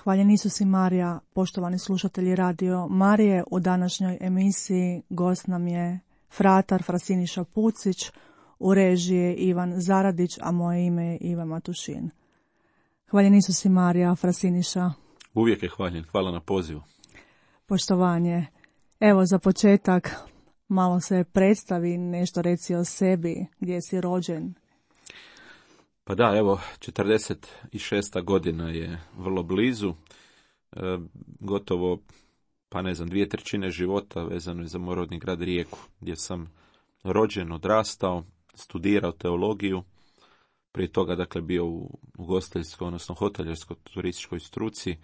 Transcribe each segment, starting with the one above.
Hvaljen Isus i Marija, poštovani slušatelji Radio Marije. U današnjoj emisiji gost nam je fratar Frasiniša Pucić, u režiji je Ivan Zaradić, a moje ime je Iva Matušin. Hvaljen Isus i Marija, Frasiniša. Uvijek je hvaljen, hvala na pozivu. Poštovanje. Evo za početak, malo se predstavi, nešto reci o sebi, gdje si rođen. Pa da, evo, 46. godina je vrlo blizu, gotovo, pa ne znam, 2/3 života vezano je za moj rodni grad Rijeku, gdje sam rođen, odrastao, studirao teologiju, prije toga, dakle, bio u ugostiteljskoj, odnosno hotelijerskoj turističkoj struci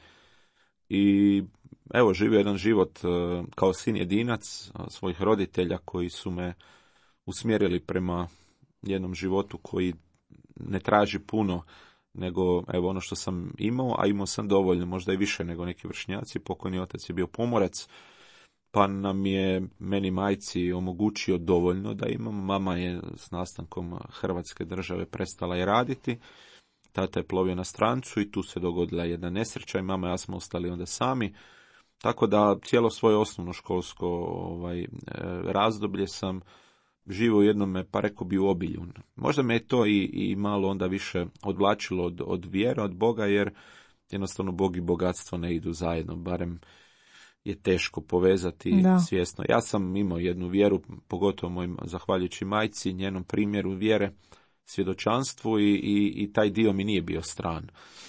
i evo, živio jedan život kao sin jedinac svojih roditelja koji su me usmjerili prema jednom životu koji ne traži puno, nego evo ono što sam imao, a imao sam dovoljno, možda i više nego neki vršnjaci. Pokojni otac je bio pomorac, pa nam je, meni majci, omogućio dovoljno da imam. Mama je s nastankom Hrvatske države prestala je raditi, tata je plovio na strancu i tu se dogodila jedna nesreća i mama i ja smo ostali onda sami. Tako da cijelo svoje osnovnoškolsko razdoblje sam živio u jednome, pa rekao bi, u obilju. Možda me je to i malo onda više odvlačilo od vjere, od Boga, jer jednostavno Bog i bogatstvo ne idu zajedno, barem je teško povezati svjesno. Ja sam imao jednu vjeru, pogotovo mojim, zahvaljujući majci, njenom primjeru vjere, svjedočanstvu i taj dio mi nije bio stran.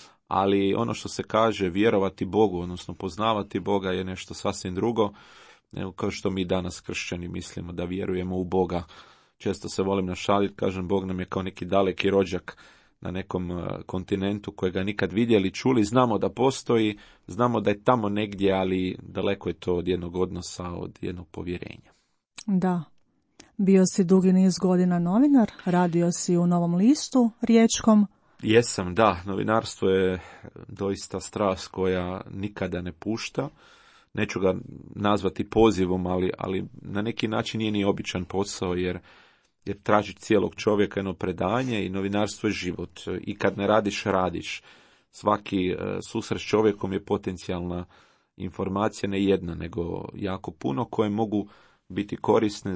Ali ono što se kaže, vjerovati Bogu, odnosno poznavati Boga, je nešto sasvim drugo. Evo, kao što mi danas kršćani mislimo da vjerujemo u Boga. Često se volim našaliti, kažem, Bog nam je kao neki daleki rođak na nekom kontinentu kojega nikad vidjeli, čuli, znamo da postoji, znamo da je tamo negdje, ali daleko je to od jednog odnosa, od jednog povjerenja. Da. Bio si dugi niz godina novinar, radio si u Novom listu riječkom. Jesam, da. Novinarstvo je doista strast koja nikada ne pušta. Neću ga nazvati pozivom, ali na neki način nije ni običan posao, jer traži cijelog čovjeka jedno predanje i novinarstvo je život. I kad ne radiš, radiš. Svaki susret s čovjekom je potencijalna informacija, ne jedna, nego jako puno, koje mogu biti korisne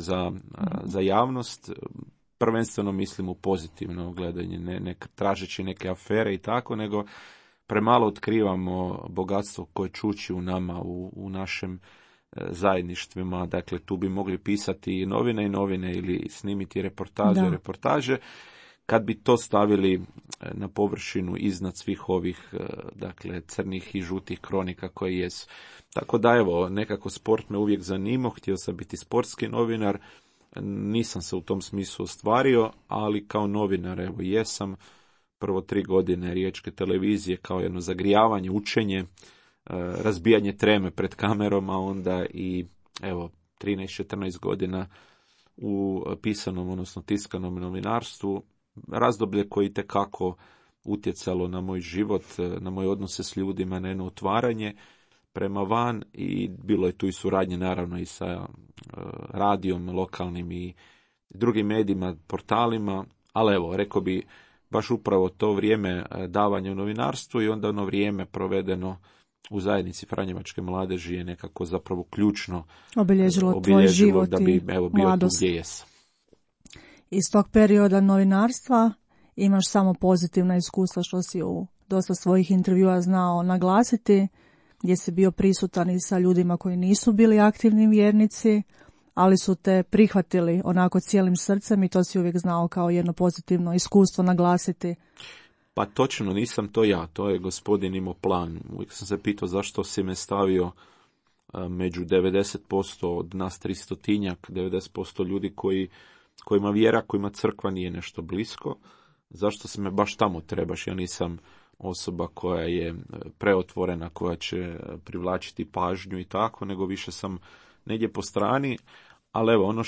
za javnost. Prvenstveno mislim u pozitivno gledanje, ne tražeći neke afere i tako, nego premalo otkrivamo bogatstvo koje čuči u nama, u našem zajedništvima. Dakle, tu bi mogli pisati i novine ili snimiti reportaže. Kad bi to stavili na površinu iznad svih ovih, dakle, crnih i žutih kronika koje jesu. Tako da, evo, nekako sport me uvijek zanimao, htio sam biti sportski novinar, nisam se u tom smislu ostvario, ali kao novinar, evo, jesam. Prvo 3 godine Riječke televizije kao jedno zagrijavanje, učenje, razbijanje treme pred kamerom, a onda i evo 13-14 godina u pisanom, odnosno tiskanom novinarstvu, razdoblje koje itekako utjecalo na moj život, na moje odnose s ljudima, na jedno otvaranje prema van, i bilo je tu i suradnje naravno i sa radijom lokalnim i drugim medijima, portalima, ali evo, rekao bi, baš upravo to vrijeme davanja u novinarstvu i onda ono vrijeme provedeno u zajednici Franjevačke mladeži je nekako zapravo ključno obilježilo tvoj život da bi, i bio mladost. Tu gdje jesam. Iz tog perioda novinarstva imaš samo pozitivna iskustva, što si u dosta svojih intervjua znao naglasiti, gdje si bio prisutan i sa ljudima koji nisu bili aktivni vjernici, ali su te prihvatili onako cijelim srcem i to si uvijek znao kao jedno pozitivno iskustvo naglasiti. Pa točno, nisam to ja, to je Gospodin imao plan. Uvijek sam se pitao zašto si me stavio među 90% od nas 300-tinjak, 90% ljudi kojima vjera, kojima crkva nije nešto blisko. Zašto se me baš tamo trebaš? Ja nisam osoba koja je preotvorena, koja će privlačiti pažnju i tako, nego više sam negdje po strani. Ali evo, ono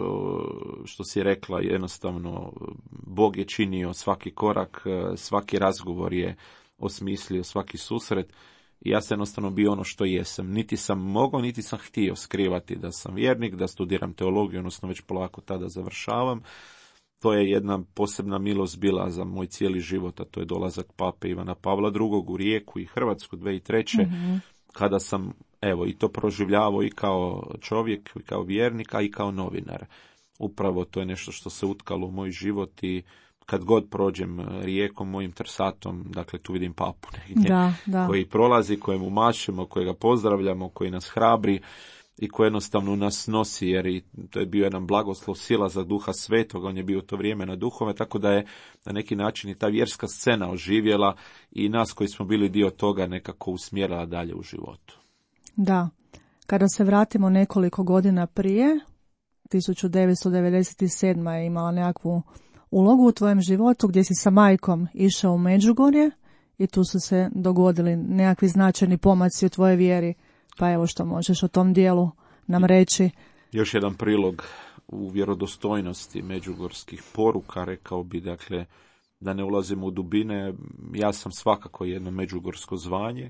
što si rekla, jednostavno, Bog je činio svaki korak, svaki razgovor je osmislio, svaki susret, i ja sam jednostavno bio ono što jesam. Niti sam mogao, niti sam htio skrivati da sam vjernik, da studiram teologiju, odnosno već polako tada završavam. to je jedna posebna milost bila za moj cijeli život, a to je dolazak pape Ivana Pavla II. U Rijeku i Hrvatsku 2003. Kada sam i to proživljavao i kao čovjek, i kao vjernik, a i kao novinar. Upravo to je nešto što se utkalo u moj život i kad god prođem Rijekom, mojim Trsatom, dakle tu vidim papu negdje, koji prolazi, kojemu mašemo, kojega pozdravljamo, koji nas hrabri i koji jednostavno nas nosi, jer i to je bio jedan blagoslov, sila za Duha Svetog, on je bio u to vrijeme na duhove, tako da je na neki način i ta vjerska scena oživjela i nas koji smo bili dio toga nekako usmjerila dalje u životu. Da, kada se vratimo nekoliko godina prije, 1997. je imala nekakvu ulogu u tvojem životu gdje si sa majkom išao u Međugorje i tu su se dogodili nekakvi značajni pomaci u tvojoj vjeri. Pa evo što možeš o tom dijelu nam reći. Još jedan prilog u vjerodostojnosti međugorskih poruka, rekao bi, dakle, da ne ulazimo u dubine. Ja sam svakako jedno međugorsko zvanje,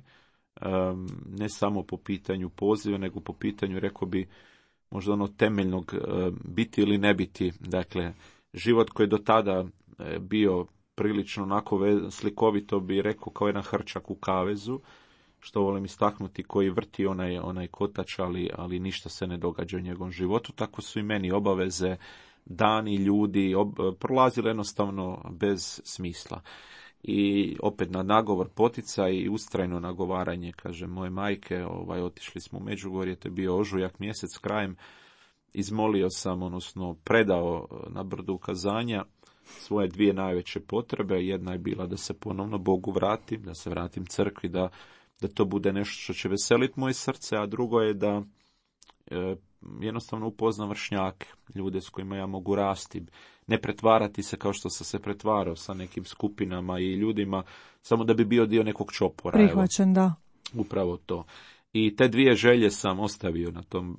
ne samo po pitanju poziva, nego po pitanju, rekao bi, možda ono temeljnog biti ili ne biti. Dakle, život koji je do tada bio prilično onako slikovito bi rekao kao jedan hrčak u kavezu, što volim istaknuti, koji vrti onaj kotač, ali ništa se ne događa u njegovom životu. Tako su i meni obaveze, dani, ljudi prolazile jednostavno bez smisla. I opet na nagovor, poticaj i ustrajno nagovaranje, kaže moje majke, otišli smo u Međugorje, to je bio ožujak mjesec krajem, izmolio sam, odnosno predao na brdu ukazanja svoje dvije najveće potrebe. Jedna je bila da se ponovno Bogu vratim, da se vratim crkvi, da to bude nešto što će veseliti moje srce, a drugo je da jednostavno upoznam vršnjake, ljude s kojima ja mogu rasti, ne pretvarati se kao što sam se pretvarao sa nekim skupinama i ljudima, samo da bi bio dio nekog čopora. Prihvaćen, da. Upravo to. I te dvije želje sam ostavio na tom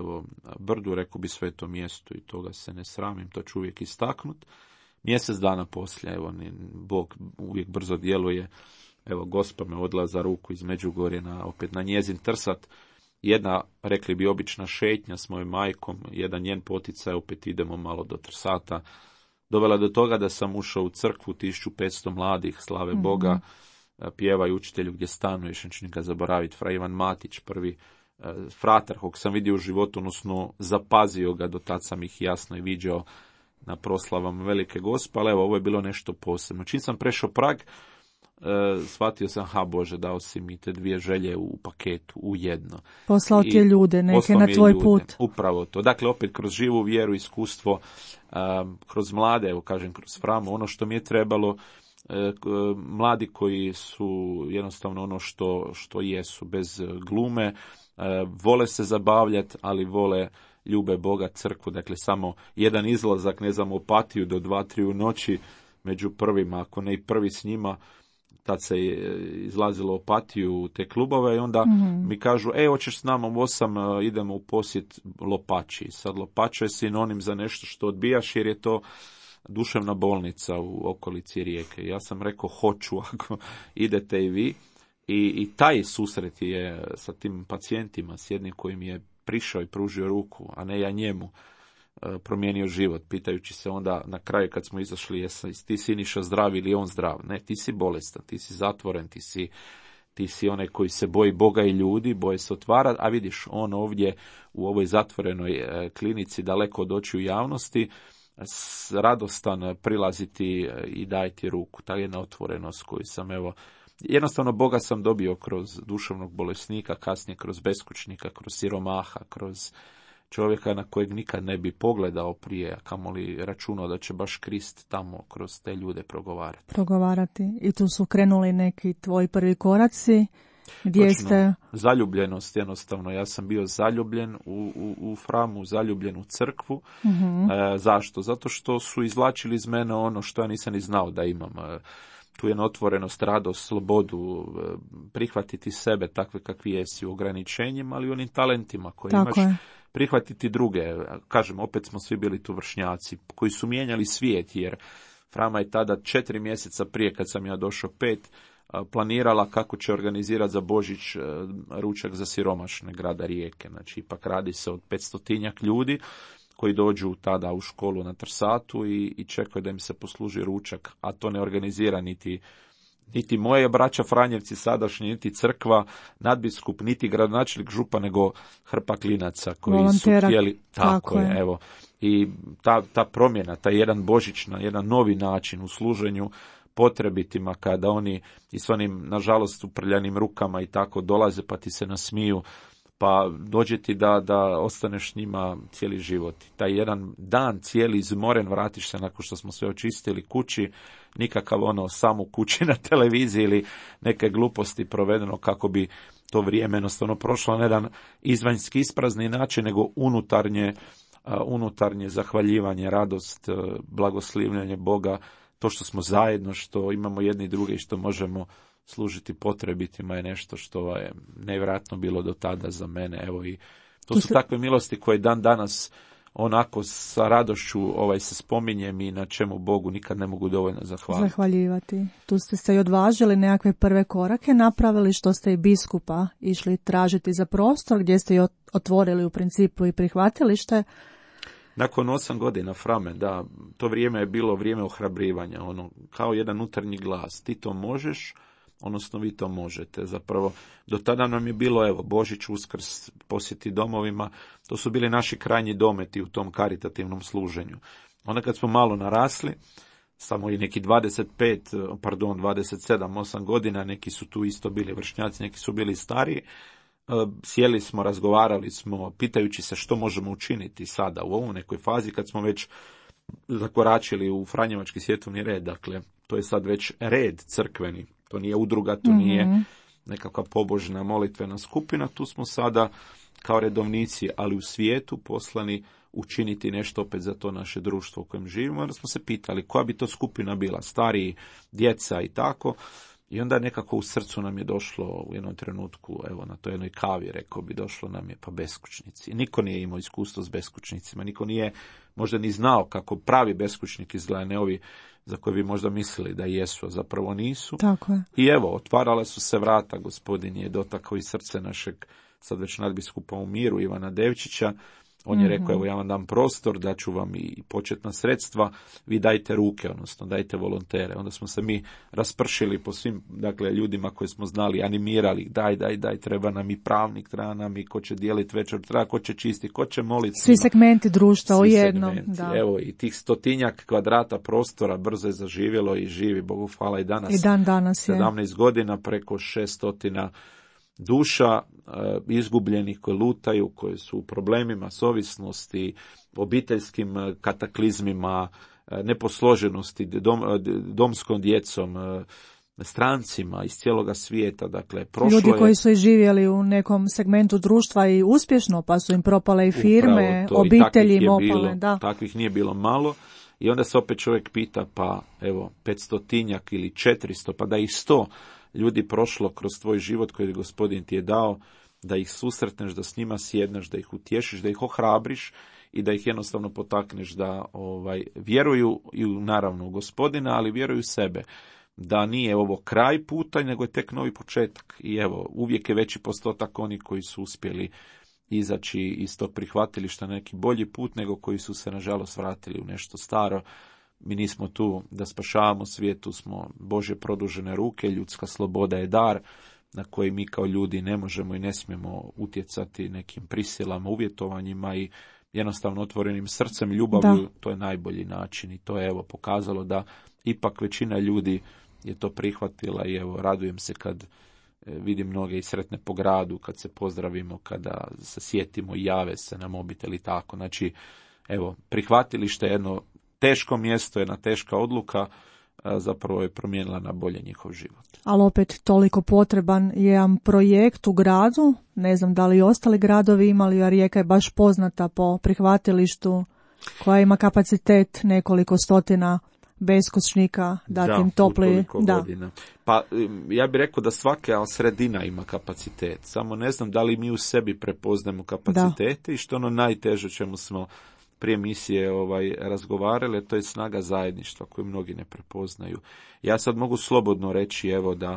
brdu, rekao bi, svetom mjestu, i toga se ne sramim, to ću uvijek istaknut. Mjesec dana poslije, Bog uvijek brzo djeluje. Gospa me odla za ruku iz Međugorje opet na njezin Trsat. Jedna, rekli bi, obična šetnja s mojom majkom, jedan njen poticaj, opet idemo malo do Trsata. Dovela do toga da sam ušao u crkvu, 1500 mladih, slave Boga, pjevaju učitelju gdje stanuješ, neću nikad zaboraviti, fra Ivan Matić, prvi fratar kog sam vidio u životu, odnosno zapazio ga, do tad sam ih jasno i viđao na proslavama Velike Gospe, ali ovo je bilo nešto posebno. Čim sam prešao prag, shvatio sam, Bože, dao si mi te dvije želje u paketu, u jedno. Poslao ti ljude, neke na tvoj put. Upravo to. Dakle, opet kroz živu vjeru, iskustvo, kroz mlade, kažem, kroz Framu, ono što mi je trebalo, mladi koji su jednostavno ono što jesu, bez glume, vole se zabavljati, ali ljube Boga, crkvu. Dakle, samo jedan izlazak, ne znam, Opatiju do 2-3 u noći među prvima, ako ne i prvi s njima, tad se izlazilo Opatiju u te klubove i onda mi kažu, hoćeš s nama u 8, idemo u posjet Lopači. Sad Lopača je sinonim za nešto što odbijaš, jer je to duševna bolnica u okolici Rijeke. Ja sam rekao, hoću, ako idete i vi. I taj susret je sa tim pacijentima, s jednim koji mi je prišao i pružio ruku, a ne ja njemu, promijenio život, pitajući se onda na kraju kad smo izašli, ti si Niša zdrav ili on zdrav? Ne, ti si bolestan, ti si zatvoren, ti si onaj koji se boji Boga i ljudi, boje se otvarati, a vidiš, on ovdje u ovoj zatvorenoj klinici, daleko od očiju javnosti, radostan prilaziti i dajti ruku. Ta jedna otvorenost koju sam, jednostavno Boga sam dobio kroz duševnog bolesnika, kasnije kroz beskućnika, kroz siromaha, kroz čovjeka na kojeg nikad ne bi pogledao prije, a kamoli računao da će baš Krist tamo kroz te ljude progovarati. I tu su krenuli neki tvoji prvi koraci. Gdje ste? Zaljubljenost, jednostavno. Ja sam bio zaljubljen u Framu, zaljubljen u crkvu. Zašto? Zato što su izvlačili iz mene ono što ja nisam ni znao da imam. Tu je otvorenost, radost, slobodu, prihvatiti sebe takve kakvi jesi u ograničenjima, ali i onim talentima koje imaš. Prihvatiti druge. Kažem, opet smo svi bili tu vršnjaci koji su mijenjali svijet, jer Frama je tada 4 mjeseca prije, kad sam ja došao 5, planirala kako će organizirati za Božić ručak za siromašne grada Rijeke. Znači, ipak radi se od 500 ljudi, koji dođu tada u školu na Trsatu i čekaju da im se posluži ručak, a to ne organizira niti moje braća Franjevci sadašnji, niti crkva, nadbiskup, niti gradonačelnik, župan, nego hrpa klinaca koji volontera, su htjeli. tako je. Evo. I ta promjena, taj jedan božićna, jedan novi način u služenju potrebitima, kada oni i s onim, nažalost, uprljanim rukama i tako dolaze pa ti se nasmiju, pa dođe ti da ostaneš s njima cijeli život. Taj jedan dan cijeli izmoren, vratiš se nakon što smo sve očistili kući, nikakav sam u kući na televiziji ili neke gluposti provedeno kako bi to vrijeme jednostavno prošlo na jedan izvanjski isprazni način, nego unutarnje zahvaljivanje, radost, blagoslivljanje Boga, to što smo zajedno, što imamo jedni i drugi i što možemo služiti potrebitima je nešto što je nevjerojatno bilo do tada za mene. Evo, i to su takve milosti koje dan danas onako sa radošću se spominjem i na čemu Bogu nikad ne mogu dovoljno zahvaljivati. Tu ste se i odvažili nekakve prve korake, napravili što ste i biskupa išli tražiti za prostor, gdje ste i otvorili u principu i prihvatilište. Nakon 8 godina frame, da, to vrijeme je bilo vrijeme ohrabrivanja, kao jedan unutarnji glas. Ti to možeš, odnosno vi to možete. Zapravo, do tada nam je bilo, Božić, Uskrs, posjeti domovima, to su bili naši krajnji dometi u tom karitativnom služenju. Onda kad smo malo narasli, samo i neki 27, 8 godina, neki su tu isto bili vršnjaci, neki su bili stariji, sjeli smo, razgovarali smo, pitajući se što možemo učiniti sada u ovom nekoj fazi kad smo već zakoračili u Franjevački svjetovni red. Dakle, to je sad već red crkveni, to nije udruga, to nije nekakva pobožna molitvena skupina, tu smo sada kao redovnici, ali u svijetu poslani učiniti nešto opet za to naše društvo u kojem živimo. Onda smo se pitali koja bi to skupina bila, stariji, djeca i tako. I onda nekako u srcu nam je došlo u jednom trenutku, na toj jednoj kavi, rekao bi, došlo nam je beskućnici. Niko nije imao iskustvo s beskućnicima, niko nije možda ni znao kako pravi beskućnik izgleda, ne ovi za koje bi možda mislili da jesu, a zapravo nisu. Tako je. I otvarala su se vrata, Gospodin je dotakao i srce našeg sad već nadbiskupa u miru, Ivana Devčića. On je rekao, ja vam dam prostor, daću vam i početna sredstva, vi dajte ruke, odnosno dajte volontere. Onda smo se mi raspršili po svim, ljudima koje smo znali, animirali, daj, treba nam i pravnik, treba nam i ko će dijeliti večer, treba ko će čistiti, ko će moliti. Svi segmenti društva u jednom. Da. I tih 100 kvadrata prostora brzo je zaživjelo i živi, Bogu hvala, i danas. I dan danas je. 17 godina, preko 600 duša izgubljenih koji lutaju, koji su u problemima s ovisnosti, obiteljskim kataklizmima, neposloženosti, domskom djecom, strancima iz cijeloga svijeta. Dakle, ljudi koji su i živjeli u nekom segmentu društva i uspješno, pa su im propale i firme, obitelji im opale. Takvih nije bilo malo. I onda se opet čovjek pita, pa 500 ili 400, pa da ih 100 ljudi prošlo kroz tvoj život koji Gospodin ti je dao, da ih susretneš, da s njima sjedneš, da ih utješiš, da ih ohrabriš i da ih jednostavno potakneš da vjeruju i naravno u Gospodina, ali vjeruju sebe. Da nije ovo kraj puta, nego je tek novi početak. I uvijek je veći postotak oni koji su uspjeli izaći iz tog prihvatilišta na neki bolji put, nego koji su se nažalost vratili u nešto staro. Mi nismo tu da spašavamo svijet, tu smo Božje produžene ruke, ljudska sloboda je dar na koji mi kao ljudi ne možemo i ne smijemo utjecati nekim prisilama, uvjetovanjima i jednostavno otvorenim srcem, ljubavlju, to je najbolji način i to je pokazalo da ipak većina ljudi je to prihvatila i radujem se kad vidim mnoge i sretne po gradu, kad se pozdravimo, kada se sjetimo i jave se na mobitel i tako. Znači, prihvatilište je jedno teško mjesto, jedna teška odluka, zapravo je promijenila na bolje njihov život. Ali opet toliko potreban je jedan projekt u gradu, ne znam da li i ostali gradovi imali, a Rijeka je baš poznata po prihvatilištu koja ima kapacitet nekoliko stotina beskućnika, datim topli. Godina. Pa ja bih rekao da svaka sredina ima kapacitet, samo ne znam da li mi u sebi prepoznajemo kapacitete i što najteže čemu smo prije misije razgovarali, to je snaga zajedništva koju mnogi ne prepoznaju. Ja sad mogu slobodno reći da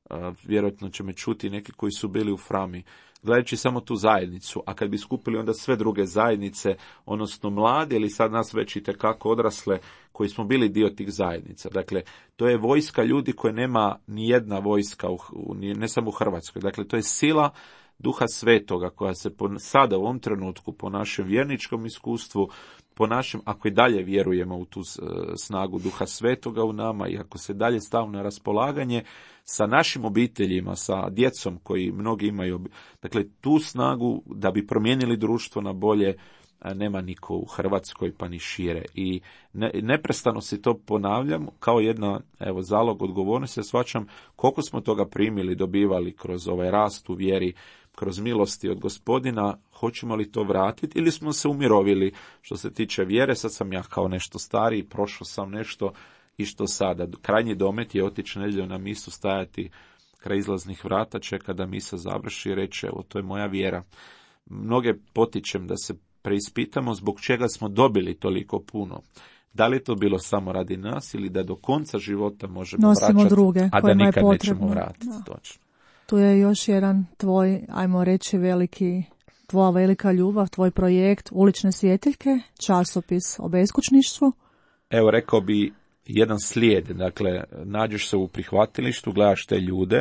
vjerojatno će me čuti neki koji su bili u Frami, gledajući samo tu zajednicu, a kad bi skupili onda sve druge zajednice, odnosno mlade ili sad nas već itekako odrasle, koji smo bili dio tih zajednica. Dakle, to je vojska ljudi koje nema ni jedna vojska, ne samo u Hrvatskoj. Dakle, to je sila Duha Svetoga koja se sada u ovom trenutku po našem vjerničkom iskustvu, po našem, ako i dalje vjerujemo u tu snagu Duha Svetoga u nama i ako se dalje stavimo na raspolaganje sa našim obiteljima, sa djecom koji mnogi imaju, dakle tu snagu da bi promijenili društvo na bolje, nema niko u Hrvatskoj pa ni šire. I neprestano si to ponavljam kao jedna zalog odgovornosti. Ja shvaćam koliko smo toga primili, dobivali kroz ovaj rast u vjeri, kroz milosti od Gospodina, hoćemo li to vratiti ili smo se umirovili što se tiče vjere. Sad sam ja kao nešto stariji, prošao sam nešto i što sada. Krajnji domet je otići nedjeljom na misu, stajati kraj izlaznih vrata, čeka da misa završi i reče, evo to je moja vjera. Mnoge potičem da se preispitamo zbog čega smo dobili toliko puno. Da li je to bilo samo radi nas ili da do konca života možemo vraćati, druge, a da nikad nećemo vratiti. Točno. Tu je još jedan tvoj, ajmo reći, tvoja velika ljubav, tvoj projekt Ulične svjetiljke, časopis o beskućništvu. Evo, rekao bi jedan slijed, dakle, nađeš se u prihvatilištu, gledaš te ljude,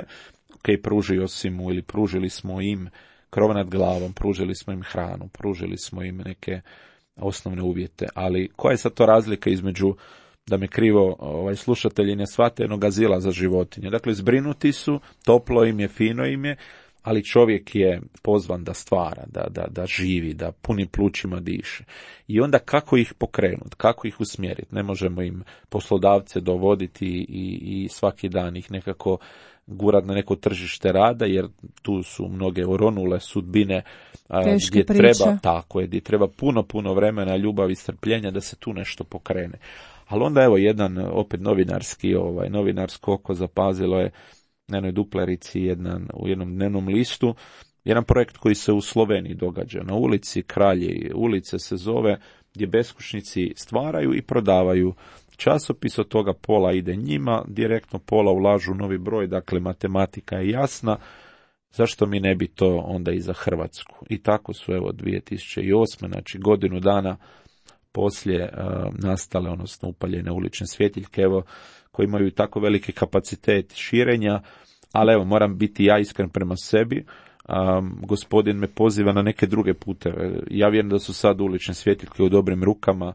pružio si mu ili pružili smo im krov nad glavom, pružili smo im hranu, pružili smo im neke osnovne uvjete, ali koja je sad to razlika između, da me krivo slušatelji ne shvate, jednog azila za životinje. Dakle, zbrinuti su, toplo im je, fino im je, ali čovjek je pozvan da stvara, da živi, da punim plućima diše. I onda kako ih pokrenuti, kako ih usmjeriti? Ne možemo im poslodavce dovoditi i svaki dan ih nekako gurati na neko tržište rada, jer tu su mnoge oronule sudbine gdje treba puno vremena, ljubavi i strpljenja da se tu nešto pokrene. Ali onda evo jedan opet novinarsko oko zapazilo je na jednoj duplerici u jednom dnevnom listu, jedan projekt koji se u Sloveniji događa. Na ulici Kralje ulice se zove, gdje beskućnici stvaraju i prodavaju časopis, od toga pola ide njima, direktno pola ulažu novi broj, dakle matematika je jasna, zašto mi ne bi to onda i za Hrvatsku. I tako su 2008. znači godinu dana poslije nastale, odnosno upaljene ulične svjetiljke, koji imaju tako veliki kapacitet širenja, ali moram biti ja iskren prema sebi. Gospodin me poziva na neke druge puteve. Ja vjerujem da su sad ulične svjetiljke u dobrim rukama,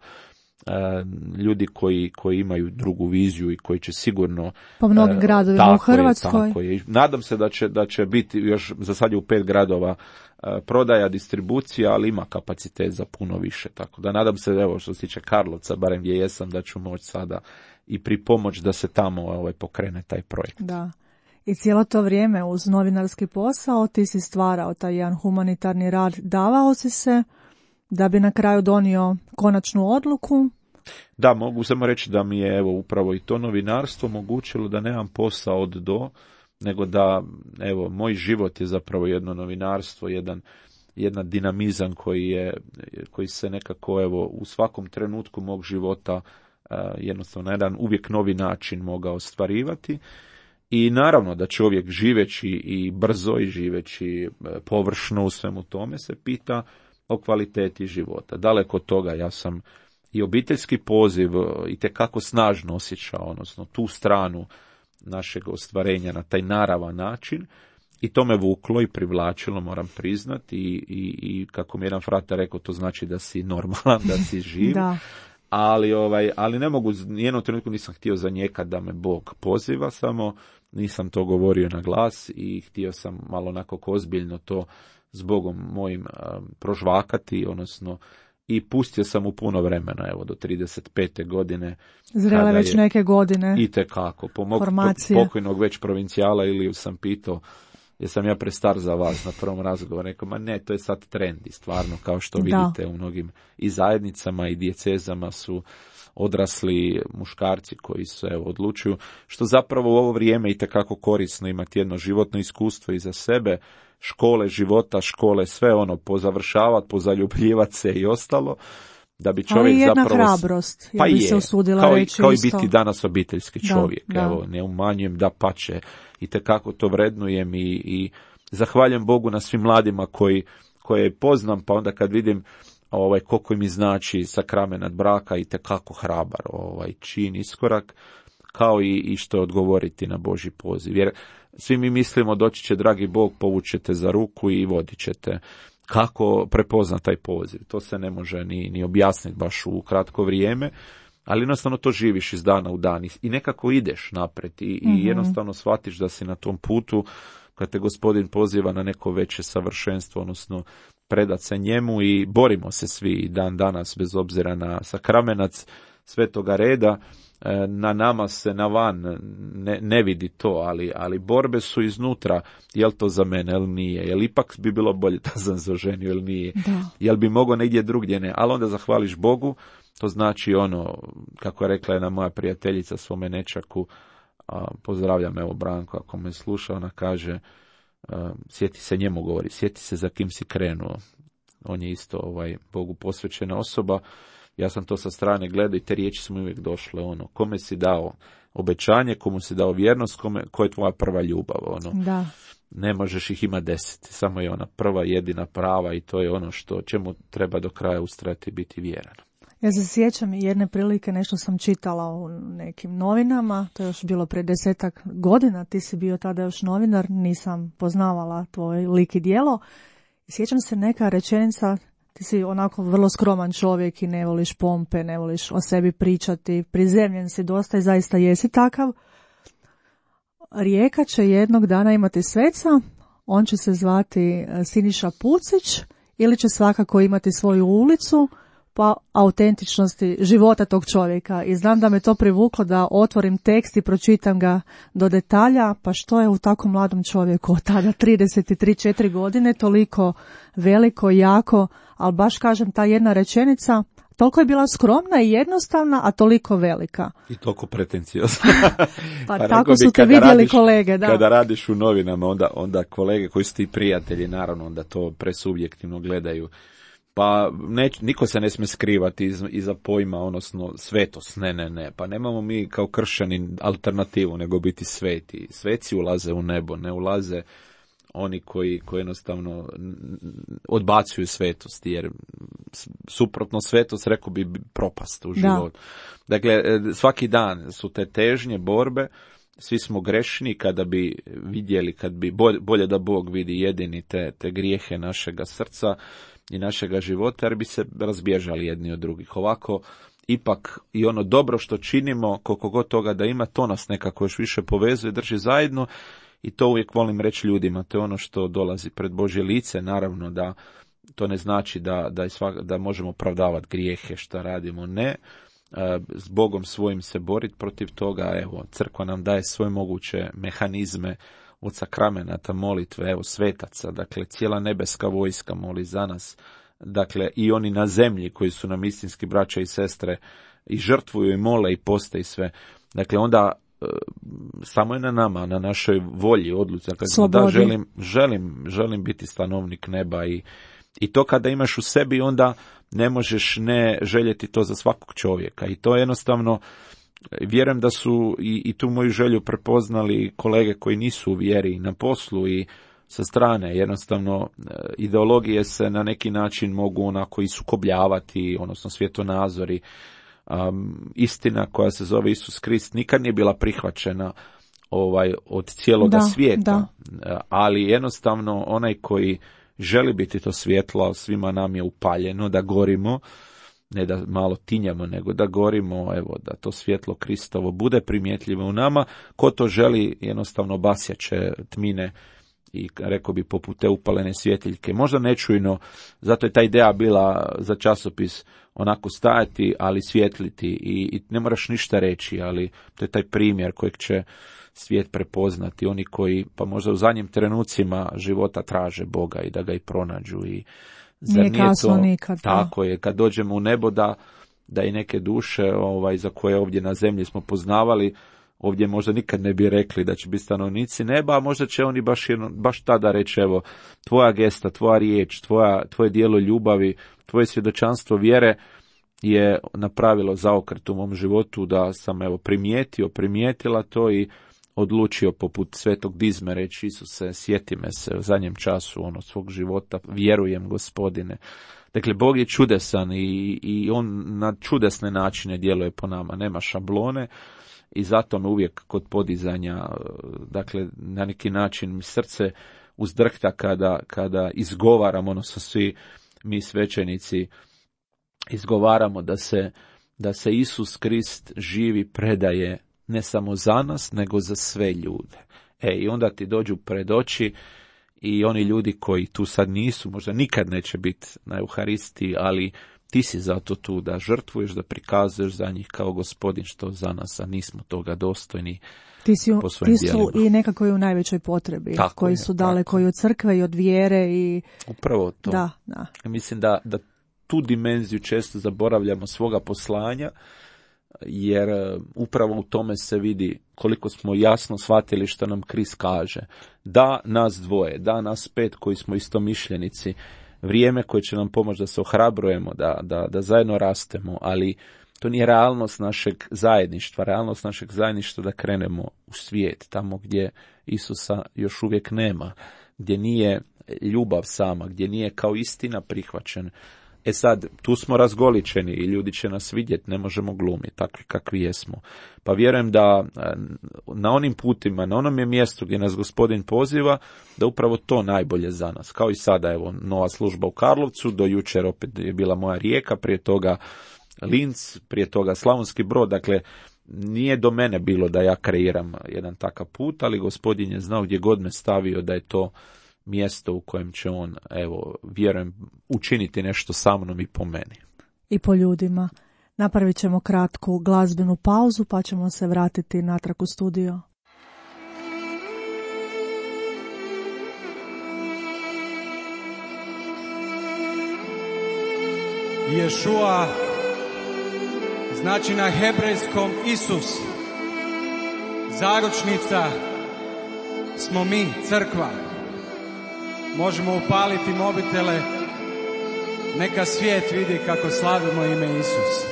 ljudi koji imaju drugu viziju i koji će sigurno po mnogim gradovima u Hrvatskoj. Tako je. Nadam se da će biti još za sad je u 5 gradova prodaja, distribucija, ali ima kapacitet za puno više. Tako da nadam se, što se tiče Karlovca, barem gdje jesam, da ću moći sada i pripomoć da se tamo pokrene taj projekt. Da. I cijelo to vrijeme uz novinarski posao ti si stvarao taj jedan humanitarni rad, davao si se da bi na kraju donio konačnu odluku. Da, mogu samo reći da mi je upravo i to novinarstvo omogućilo da nemam posao od do, nego da moj život je zapravo jedno novinarstvo, jedan dinamizam koji se nekako u svakom trenutku mog života jednostavno na jedan uvijek novi način mogao ostvarivati. I naravno da čovjek živeći i brzo i živeći površno u svemu tome se pita o kvaliteti života. Daleko od toga ja sam i obiteljski poziv itekako snažno osjećao, odnosno tu stranu našeg ostvarenja na taj naravan način, i to me vuklo i privlačilo, moram priznati, i kako mi jedan frata rekao, to znači da si normalan, da si živ. Da. Ali ne mogu, nijednom trenutku nisam htio zanijekati da me Bog poziva, samo nisam to govorio na glas i htio sam malo onako ozbiljno to s Bogom mojim prožvakati, odnosno i pustio sam mu puno vremena, do 35. godine. Zrele već neke godine. Itekako. Pokojnog već provincijala Iliju sam pitao, jesam ja prestar za vas na prvom razgovoru. Rekao, ma ne, to je sad trend i stvarno, kao što vidite u mnogim i zajednicama i dijecezama su odrasli muškarci koji se odlučuju, što zapravo u ovo vrijeme itekako korisno imati jedno životno iskustvo iza sebe, škole života, škole sve pozavršavati, pozaljubljivati se i ostalo. da bi čovjek ali jedna zapravo... hrabrost, ja bi se usudila reći kao i isto. biti danas obiteljski čovjek. Da. Evo, ne umanjujem, dapače, i tekako to vrednujem i zahvaljujem Bogu na svim mladima koje poznam, pa onda kad vidim koliko mi znači sakramenat braka i tekako hrabar čin, iskorak, kao i što je odgovoriti na Božji poziv. Jer svi mi mislimo doći će dragi Bog, povučete za ruku i vodit ćete. Kako prepoznat taj poziv? To se ne može ni objasniti baš u kratko vrijeme, ali jednostavno to živiš iz dana u dan i nekako ideš naprijed i jednostavno shvatiš da si na tom putu kad te Gospodin poziva na neko veće savršenstvo, odnosno predat se njemu i borimo se svi dan danas bez obzira na sakramenac svetoga reda. Na nama se na van ne vidi to, ali borbe su iznutra. Jel to za mene, jel nije? Jel ipak bi bilo bolje da sam se oženio, jel nije? Da. Jel bi mogao negdje drugdje? Ne. Ali onda zahvališ Bogu, to znači kako je rekla jedna moja prijateljica svome nečaku, pozdravljam evo Branko ako me sluša, ona kaže, sjeti se njemu, govori, sjeti se za kim si krenuo. On je isto Bogu posvećena osoba. Ja sam to sa strane gledao i te riječi su mi uvijek došle, kome si dao obećanje, komu si dao vjernost, koja je tvoja prva ljubav, Da. Ne možeš ih imati 10, samo je ona prva, jedina prava i to je ono čemu treba do kraja ustrajati i biti vjeran. Ja se sjećam jedne prilike, nešto sam čitala u nekim novinama, to je još bilo prije 10-ak godina, ti si bio tada još novinar, nisam poznavala tvoj lik i djelo. Sjećam se neka rečenica, ti si onako vrlo skroman čovjek i ne voliš pompe, ne voliš o sebi pričati, prizemljen si dosta i zaista jesi takav. Rijeka će jednog dana imati sveca, on će se zvati Siniša Pucić ili će svakako imati svoju ulicu po autentičnosti života tog čovjeka. I znam da me to privuklo da otvorim tekst i pročitam ga do detalja, pa što je u tako mladom čovjeku od tada 33-4 godine, toliko veliko, jako, ali baš kažem ta jedna rečenica, toliko je bila skromna i jednostavna, a toliko velika. I toliko pretenciozna. Pa tako su te vidjeli kolege, da. Kada radiš u novinama, onda kolege koji su ti prijatelji, naravno, onda to presubjektivno gledaju. Pa niko se ne smije skrivati iza pojma, odnosno svetost, ne. Pa nemamo mi kao kršćani alternativu, nego biti sveti. Sveci ulaze u nebo, ne ulaze oni koji jednostavno odbacuju svetost, jer suprotno svetost, rekao bi, propast u životu. Dakle, svaki dan su te težnje, borbe, svi smo grešni, kada bi vidjeli, bolje da Bog vidi jedini te grijehe našega srca i našega života, jer bi se razbježali jedni od drugih. Ovako, ipak i ono dobro što činimo, koliko god toga da ima, to nas nekako još više povezuje, drži zajedno i to uvijek volim reći ljudima, to je ono što dolazi pred Božje lice, naravno da to ne znači da možemo opravdavati grijehe šta radimo, ne, s Bogom svojim se boriti protiv toga, evo, crkva nam daje svoje moguće mehanizme, od sakramenata, molitve, evo, svetaca, dakle, cijela nebeska vojska moli za nas, dakle, i oni na zemlji koji su nam istinski braća i sestre i žrtvuju i mole i poste i sve, dakle, onda samo je na nama, na našoj volji, odluci, dakle, da želim biti stanovnik neba i to kada imaš u sebi, onda ne možeš ne željeti to za svakog čovjeka i to jednostavno. Vjerujem da su i tu moju želju prepoznali kolege koji nisu u vjeri na poslu i sa strane. Jednostavno, ideologije se na neki način mogu onako i sukobljavati, odnosno svjetonazori. Istina koja se zove Isus Krist nikad nije bila prihvaćena od cijeloga svijeta. Ali jednostavno onaj koji želi biti to svjetlo, svima nam je upaljeno da gorimo, ne da malo tinjamo, nego da gorimo, evo, da to svjetlo Kristovo bude primjetljivo u nama. Ko to želi, jednostavno basjače tmine i, rekao bi, poput te upalene svjetiljke. Možda nečujno, zato je ta ideja bila za časopis onako stajati, ali svjetliti i ne moraš ništa reći, ali to je taj primjer kojeg će svijet prepoznati. Oni koji, pa možda u zadnjim trenucima života traže Boga i da ga i pronađu i nije kasno nikad. Tako je, kad dođemo u nebo da i neke duše za koje ovdje na zemlji smo poznavali, ovdje možda nikad ne bi rekli da će biti stanovnici neba, a možda će oni baš tada reći, evo, tvoja gesta, tvoja riječ, tvoje dijelo ljubavi, tvoje svjedočanstvo vjere je napravilo zaokret u mom životu, da sam primijetila to i odlučio poput Svetog Dizme reći: Isuse, sjeti me se u zadnjem času svog života, vjerujem Gospodine. Dakle, Bog je čudesan i on na čudesne načine djeluje po nama, nema šablone i zato me uvijek kod podizanja, dakle, na neki način mi srce uzdrhta kada izgovaram, svi mi svećenici izgovaramo da se Isus Krist živi, predaje ne samo za nas, nego za sve ljude. I onda ti dođu pred oči i oni ljudi koji tu sad nisu, možda nikad neće biti na Euharistiji, ali ti si zato tu da žrtvuješ, da prikazuješ za njih kao Gospodin što za nas, a nismo toga dostojni. Ti su i nekako i u najvećoj potrebi, tako koji su daleko i od crkve i od vjere. Upravo to. Da. Mislim da tu dimenziju često zaboravljamo svoga poslanja, jer upravo u tome se vidi koliko smo jasno shvatili što nam Krist kaže. Da nas dvoje, da nas 5 koji smo istomišljenici, vrijeme koje će nam pomoći da se ohrabrujemo, da zajedno rastemo, ali to nije realnost našeg zajedništva. Realnost našeg zajedništva da krenemo u svijet, tamo gdje Isusa još uvijek nema, gdje nije ljubav sama, gdje nije kao istina prihvaćen. Sad, tu smo razgoličeni i ljudi će nas vidjeti, ne možemo glumiti takvi kakvi jesmo. Pa vjerujem da na onim putima, na onom je mjestu gdje nas Gospodin poziva, da upravo to najbolje za nas. Kao i sada, evo, nova služba u Karlovcu, do jučer opet je bila moja Rijeka, prije toga Linz, prije toga Slavonski Brod. Dakle, nije do mene bilo da ja kreiram jedan takav put, ali Gospodin je znao gdje god me stavio da je to mjesto u kojem će on, evo, vjerujem, učiniti nešto sa mnom i po meni. I po ljudima. Napravit ćemo kratku glazbenu pauzu, pa ćemo se vratiti natrag u studio. Ješua znači na hebrejskom Isus. Zaručnica smo mi, crkva. Možemo upaliti mobitele, neka svijet vidi kako slavimo ime Isus.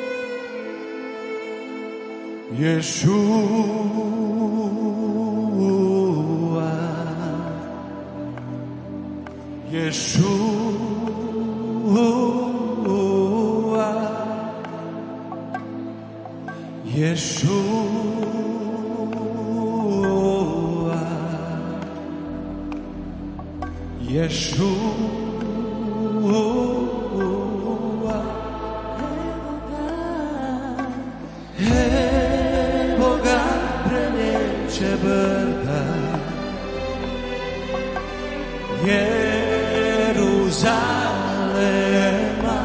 Ješua, Ješua, Ješua, Ješua, evo ga prelijeće brda, Jeruzalema,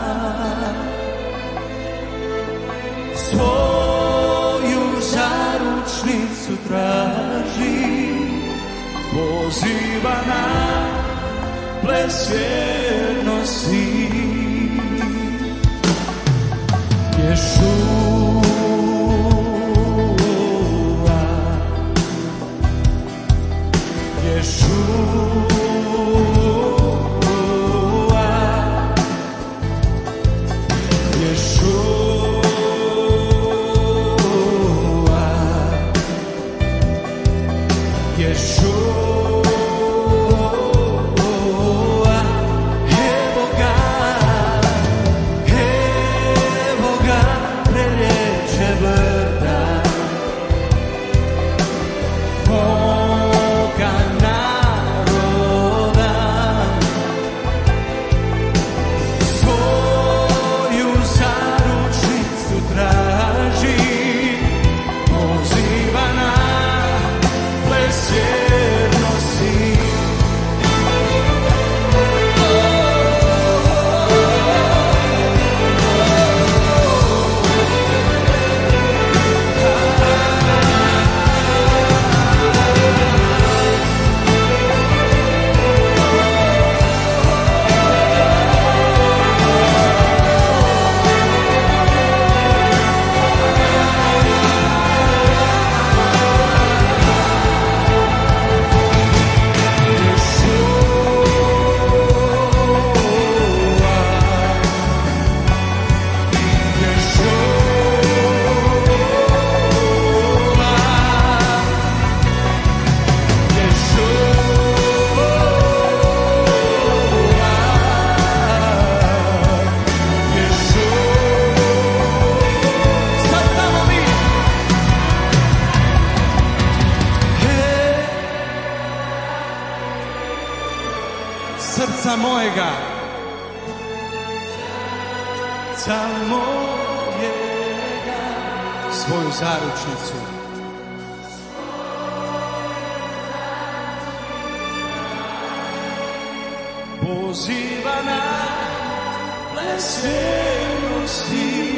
svoju zaručnicu traži, poziva na ples vjernosti. Ješua, Ješua, srca mojega, svoju zaručnicu. Poziva na ples vjernosti.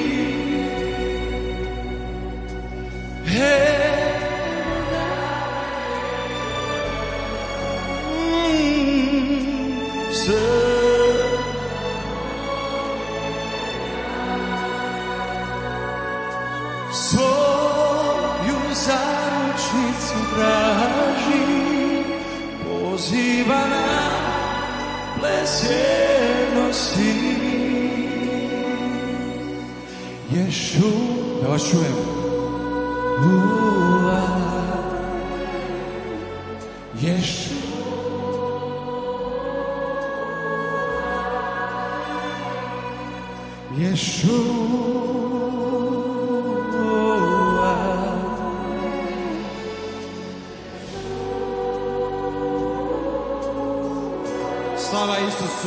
Svoju zaručnicu traži, poziva na ples vjernosti. Ješu, da vas čujem. Ješu. Slava Isusu.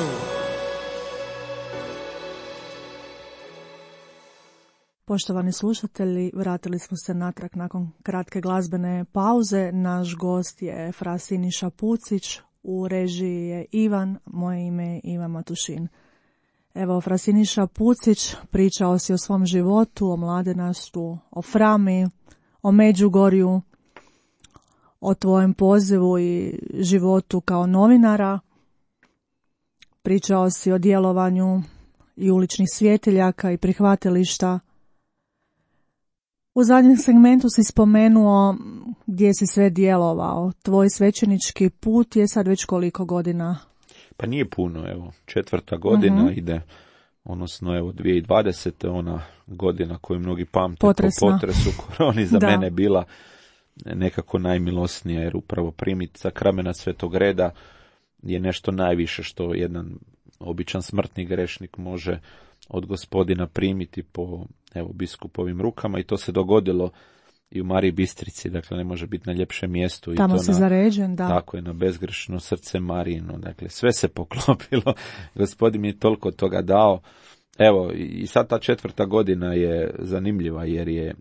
Poštovani slušatelji, vratili smo se natrag nakon kratke glazbene pauze. Naš gost je fra Siniša Pucić, u režiji je Ivan, moje ime je Ivan Matušin. Evo, fra Siniša Pucić pričao si o svom životu, o mladenaštvu, o Frami, o Međugorju, o tvojem pozivu i životu kao novinara. Pričao si o djelovanju i uličnih svjetiljaka i prihvatilišta. U zadnjem segmentu si spomenuo gdje si sve djelovao. Tvoj svećenički put je sad već koliko godina? Pa nije puno, evo, 4. godina ide, odnosno evo 2020. ona godina koju mnogi pamte po potresu koroni za mene bila nekako najmilosnija, jer upravo primiti sakrament Svetog Reda je nešto najviše što jedan običan smrtni grešnik može od Gospodina primiti po biskupovim rukama, i to se dogodilo i u Mariji Bistrici, dakle ne može biti na ljepšem mjestu. Tamo i to si zaređen, da. Tako je, na bezgrešno srce Marijino, dakle sve se poklopilo, Gospodin mi je toliko toga dao. Evo, i sad ta 4. godina je zanimljiva, jer je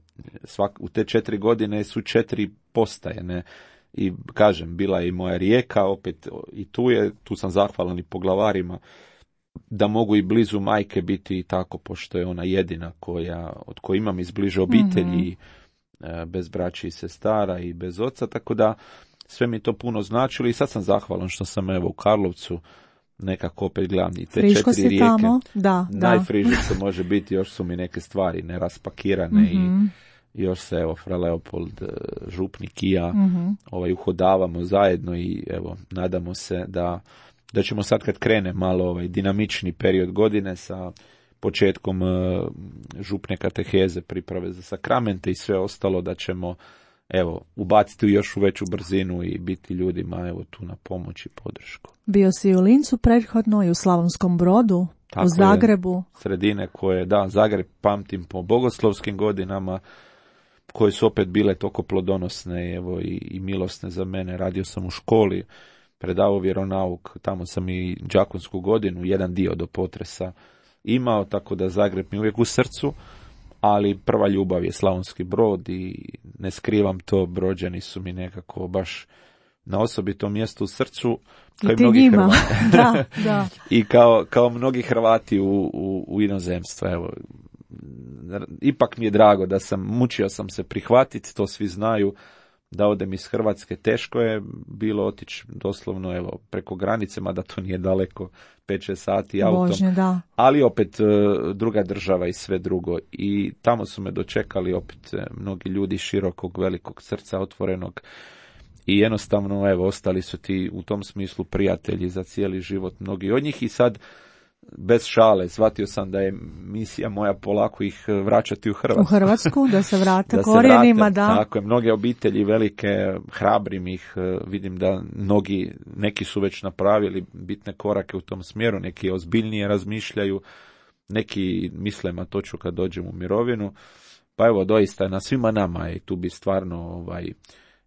u te 4 godine su 4 postaje, ne? I kažem, bila je i moja Rijeka, opet i tu sam zahvalan i poglavarima da mogu i blizu majke biti i tako, pošto je ona jedina od koje imam iz bliže obitelji, bez braći i sestara i bez oca, tako da sve mi to puno značilo i sad sam zahvalan što sam evo u Karlovcu nekako opet glavni. Te Friško 4 rijeke, tamo? Da, najfriže se može biti, još su mi neke stvari neraspakirane i još se evo fra Leopold, župnik i ja uhodavamo zajedno i evo nadamo se da ćemo sad kad krene malo dinamični period godine sa početkom župne kateheze, priprave za sakramente i sve ostalo, da ćemo ubaciti još u veću brzinu i biti ljudima tu na pomoć i podršku. Bio si u Lincu prethodno i u Slavonskom Brodu, tako u Zagrebu. Sredine koje, Zagreb pamtim po bogoslovskim godinama, koje su opet bile toliko plodonosne i milosne za mene. Radio sam u školi, predavao vjeronauk, tamo sam i đakonsku godinu, jedan dio do potresa imao, tako da Zagreb mi uvijek u srcu, ali prva ljubav je Slavonski Brod i ne skrivam to, Brođani su mi nekako baš na osobitom mjestu u srcu, kao i mnogi Hrvati. Da. I kao mnogi Hrvati u inozemstvu. Evo, ipak mi je drago da mučio sam se prihvatiti, to svi znaju, da odem iz Hrvatske. Teško je bilo otići doslovno preko granice, mada to nije daleko, 5-6 sati autom. Božnje, da. Ali opet druga država i sve drugo. I tamo su me dočekali opet mnogi ljudi širokog, velikog srca, otvorenog. I jednostavno, ostali su ti u tom smislu prijatelji za cijeli život, mnogi od njih. I sad, bez šale, shvatio sam da je misija moja polako ih vraćati u Hrvatsku. U Hrvatsku, da se vrate korijenima, da. Tako je, mnoge obitelji velike, hrabrim ih, vidim da neki su već napravili bitne korake u tom smjeru, neki ozbiljnije razmišljaju, neki misle, ma to ću kad dođem u mirovinu. Pa evo, doista na svima nama i tu bi stvarno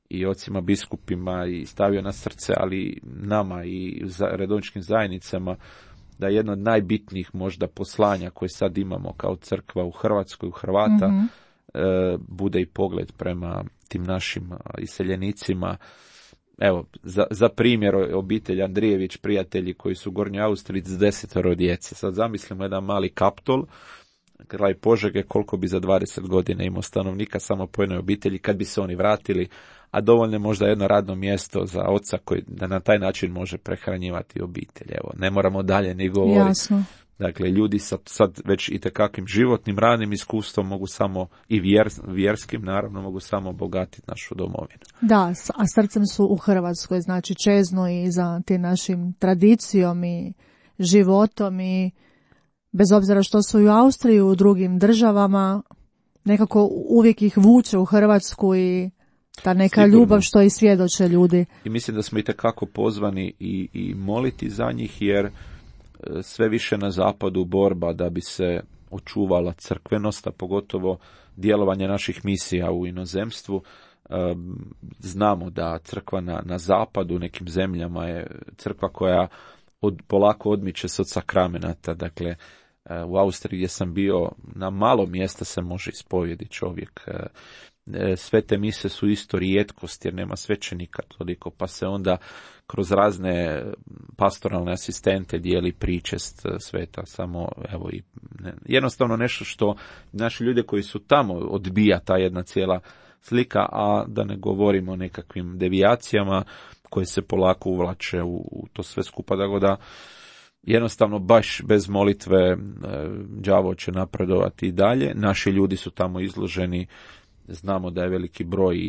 i ocima biskupima i stavio na srce, ali nama i redovničkim zajednicama, da je jedno od najbitnijih možda poslanja koje sad imamo kao crkva u Hrvatskoj, u Hrvata, bude i pogled prema tim našim iseljenicima. Evo, za primjer, obitelj Andrijević, prijatelji koji su u Gornjoj Austriji s 10 djece. Sad zamislimo jedan mali Kaptol, kraj Požege, koliko bi za 20 godina imao stanovnika samo po jednoj obitelji, kad bi se oni vratili, a dovoljno je možda jedno radno mjesto za oca koji da na taj način može prehranjivati obitelj. Evo, ne moramo dalje ni govoriti. Jasno. Dakle, ljudi sad već itekakvim životnim, radnim iskustvom mogu samo, i vjerskim naravno, mogu samo obogatiti našu domovinu. Da, a srcem su u Hrvatskoj, znači čezno i za tim našim tradicijom i životom i bez obzira što su i u Austriji, u drugim državama, nekako uvijek ih vuče u Hrvatsku i ta neka Sigurno. ljubav što i svjedoče ljudi. I mislim da smo itekako pozvani i moliti za njih, jer sve više na zapadu borba da bi se očuvala crkvenost, a pogotovo djelovanje naših misija u inozemstvu. Znamo da crkva na zapadu u nekim zemljama je crkva koja polako odmiče se od sakramenata. Dakle, u Austriji gdje sam bio, na malo mjesta se može ispovijedi čovjek. Sve te mise su isto rijetkost jer nema svećenika toliko, pa se onda kroz razne pastoralne asistente dijeli pričest sveta, samo evo i jednostavno nešto što naši ljudi koji su tamo odbija ta jedna cijela slika, a da ne govorimo o nekakvim devijacijama koje se polako uvlače u to sve skupa, tako da jednostavno baš bez molitve đavo će napredovati i dalje. Naši ljudi su tamo izloženi. Znamo da je veliki broj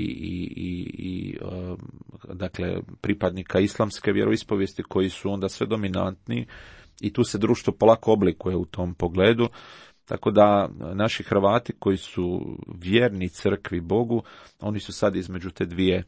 dakle, pripadnika islamske vjeroispovijesti koji su onda sve dominantni i tu se društvo polako oblikuje u tom pogledu. Tako da naši Hrvati koji su vjerni crkvi Bogu, oni su sad između te dvije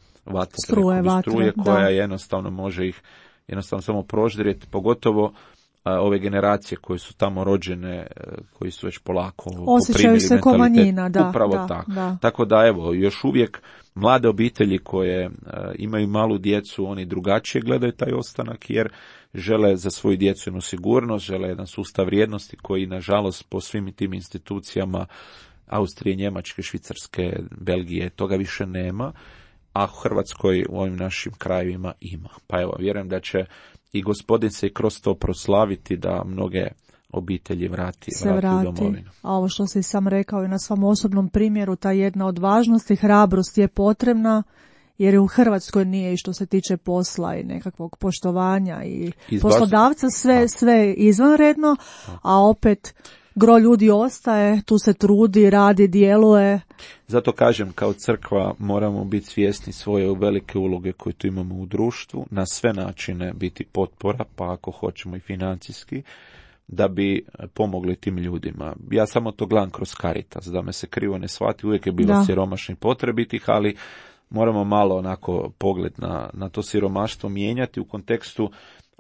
struje koja jednostavno može ih jednostavno samo proždirjeti, pogotovo ove generacije koje su tamo rođene, koji su već polako osjećaju se ko manjina, upravo tako. Tako da evo, još uvijek mlade obitelji koje imaju malu djecu, oni drugačije gledaju taj ostanak jer žele za svoju djecu jednu sigurnost, žele jedan sustav vrijednosti koji nažalost po svim tim institucijama Austrije, Njemačke, Švicarske, Belgije, toga više nema, a u Hrvatskoj u ovim našim krajevima ima. Pa evo, vjerujem da će i Gospodin se i kroz to proslaviti da mnoge obitelji vrati u domovinu. A ovo što si sam rekao i na svom osobnom primjeru, ta jedna odvažnost i hrabrost je potrebna, jer u Hrvatskoj nije i što se tiče posla i nekakvog poštovanja i poslodavca sve izvanredno, a opet gro ljudi ostaje, tu se trudi, radi, djeluje. Zato kažem, kao crkva moramo biti svjesni svoje velike uloge koje tu imamo u društvu, na sve načine biti potpora, pa ako hoćemo i financijski, da bi pomogli tim ljudima. Ja samo to gledam kroz Caritas, da me se krivo ne shvati, uvijek je bilo siromašnih potrebitih, ali moramo malo onako pogled na to siromaštvo mijenjati u kontekstu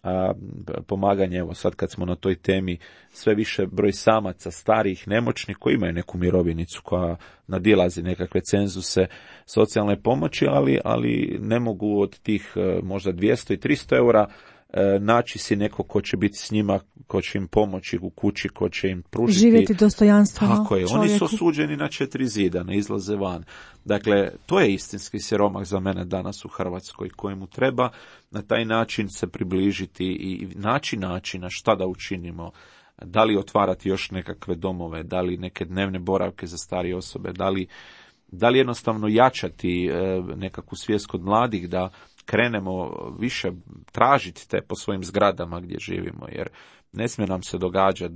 pomaganje, evo sad kad smo na toj temi, sve više broj samaca, starih, nemoćnih koji imaju neku mirovinicu koja nadilazi nekakve cenzuse socijalne pomoći, ali ne mogu od tih možda 200 i 300 eura naći si neko ko će biti s njima, ko će im pomoći u kući, ko će im pružiti. Živjeti dostojanstveno. Tako je, oni su osuđeni na 4 zida, ne izlaze van. Dakle, to je istinski siromah za mene danas u Hrvatskoj, kojemu treba na taj način se približiti i naći načina šta da učinimo. Da li otvarati još nekakve domove, da li neke dnevne boravke za starije osobe, da li jednostavno jačati nekakvu svijest kod mladih da krenemo više tražiti te po svojim zgradama gdje živimo, jer ne smije nam se događati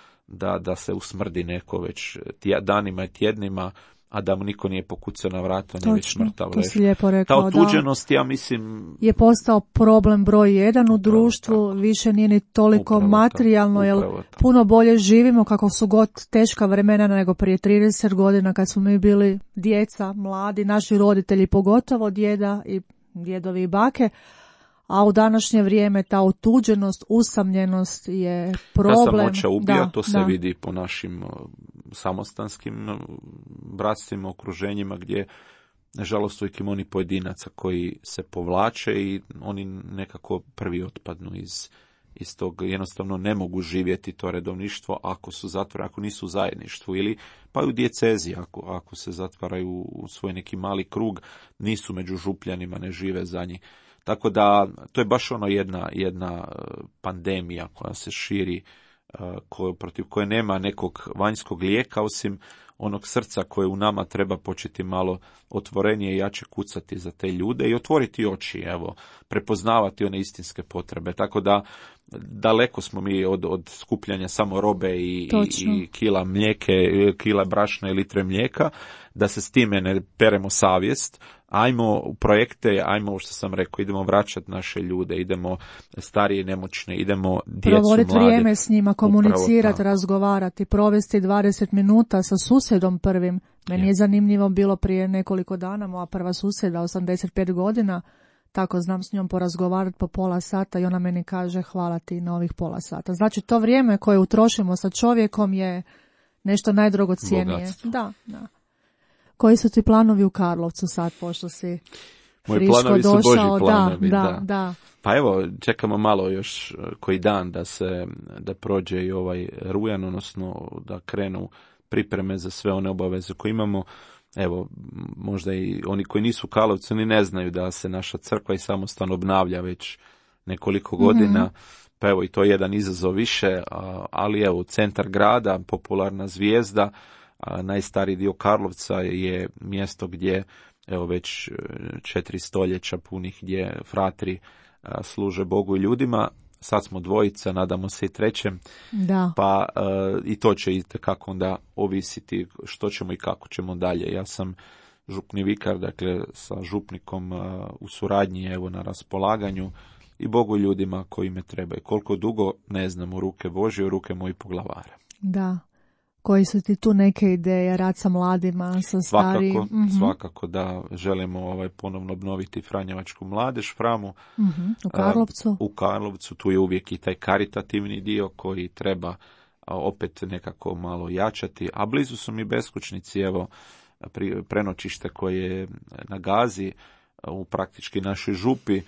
da se usmrdi neko već danima i tjednima, a da mu niko nije pokucao na vrata, nije već mrtav leš. Ta otuđenost, ja mislim, je postao problem broj 1 u društvu, više nije ni toliko materijalno, jer puno bolje živimo kako su god teška vremena nego prije 30 godina kad smo mi bili djeca, mladi, naši roditelji, pogotovo djedovi i bake, a u današnje vrijeme ta otuđenost, usamljenost je problem. Samoća ubija, to se vidi po našim samostanskim bratstvima, okruženjima gdje nažalost uvijek ima oni pojedinaca koji se povlače i oni nekako prvi otpadnu iz tog, jednostavno ne mogu živjeti to redovništvo ako su zatvoreni, ako nisu u zajedništvu ili pa i u dijecezi, ako se zatvaraju u svoj neki mali krug, nisu među župljanima, ne žive za njih. Tako da to je baš jedna pandemija koja se širi, protiv koje nema nekog vanjskog lijeka osim onog srca koje u nama treba početi malo otvorenije i jače kucati za te ljude i otvoriti oči, prepoznavati one istinske potrebe. Tako da daleko smo mi od skupljanja samo robe i kila mlijeke, kila brašna i litre mlijeka, da se s time ne peremo savjest. Ajmo u projekte, ajmo, što sam rekao, idemo vraćati naše ljude, idemo starije, nemoćne, idemo djecu, provoditi mlade. Vrijeme s njima, komunicirati, razgovarati, provesti 20 minuta sa susjedom prvim. Meni je zanimljivo bilo prije nekoliko dana, moja prva susjeda, 85 godina, tako znam s njom porazgovarati po pola sata i ona meni kaže hvala ti na ovih pola sata. Znači to vrijeme koje utrošimo sa čovjekom je nešto najdragocjenije. Bogatstvo. Da. Koji su ti planovi u Karlovcu sad, pošto si Moji friško planovi su došao? Božji planovi, Da. Pa evo, čekamo malo još koji dan da prođe i ovaj rujan, odnosno da krenu pripreme za sve one obaveze koje imamo. Evo, možda i oni koji nisu u Karlovcu ni ne znaju da se naša crkva i samostan obnavlja već nekoliko godina. Pa evo, i to je jedan izazov više, ali evo, centar grada, popularna Zvijezda, najstariji dio Karlovca je mjesto gdje evo već 4 stoljeća punih gdje fratri služe Bogu i ljudima. Sad smo dvojica, nadamo se i trećem. Da. Pa i to će itekako onda ovisiti što ćemo i kako ćemo dalje. Ja sam župni vikar, dakle sa župnikom u suradnji, evo na raspolaganju i Bogu i ljudima koji me trebaju. Koliko dugo, ne znam, u ruke Božje, u ruke mojih poglavara. Da. Koji su ti tu neke ideje, rad sa mladima, sa starijim? Svakako da želimo ponovno obnoviti Franjevačku mladež, Framu. U Karlovcu. U Karlovcu, tu je uvijek i taj karitativni dio koji treba opet nekako malo jačati, a blizu su mi beskućnici, evo, prenoćište koje je na Gazi, u praktički našoj župi.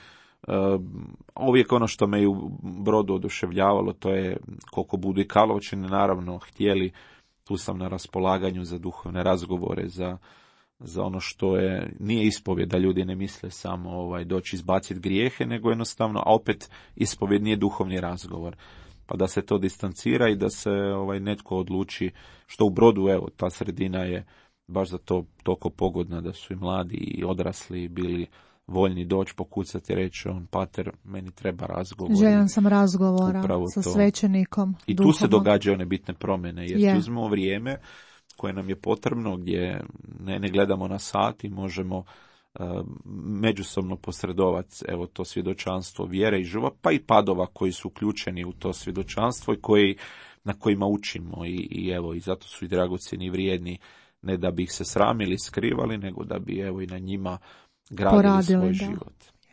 Uvijek ono što me i u Brodu oduševljavalo, to je koliko budu i Karlovčani naravno htjeli, tu sam na raspolaganju za duhovne razgovore, za ono što nije ispovjed, da ljudi ne misle samo doći izbaciti grijehe, nego jednostavno, a opet ispovjed nije duhovni razgovor. Pa da se to distancira i da se netko odluči, što u Brodu, evo, ta sredina je baš za to toliko pogodna, da su i mladi i odrasli bili voljni doći, pokucati i reći, pater, meni treba razgovor. Željan sam razgovora sa svećenikom. I duhovnog. Tu se događaju one bitne promjene, jer uzmemo vrijeme koje nam je potrebno, gdje ne gledamo na sat i možemo međusobno posredovati, evo, to svjedočanstvo vjere i života, pa i padova koji su uključeni u to svjedočanstvo i na kojima učimo i evo, i zato su i dragocjeni i vrijedni, ne da bi ih se sramili, skrivali, nego da bi, evo, i na njima gradili svoj život.